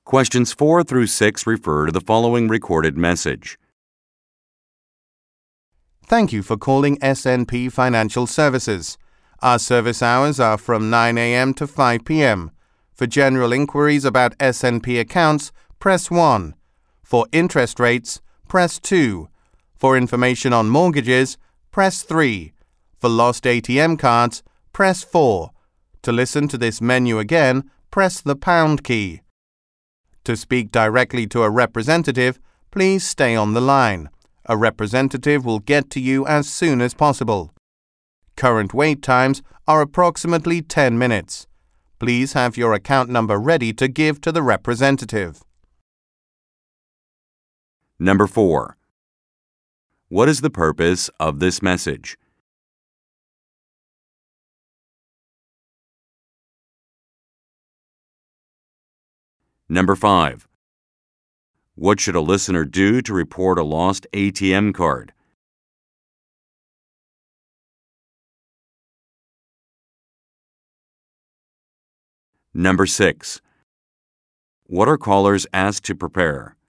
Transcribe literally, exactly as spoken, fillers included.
Questions four through six refer to the following recorded message. Thank you for calling S N P Financial Services. Our service hours are from nine a.m. to five p.m. For general inquiries about S N P accounts, press one. For interest rates, press two. For information on mortgages, press three. For lost A T M cards, press four. To listen to this menu again, press the pound key. To speak directly to a representative, please stay on the line. A representative will get to you as soon as possible. Current wait times are approximately ten minutes. Please have your account number ready to give to the representative. Number four. What is the purpose of this message? Number five. What should a listener do to report a lost A T M card? Number six. What are callers asked to prepare?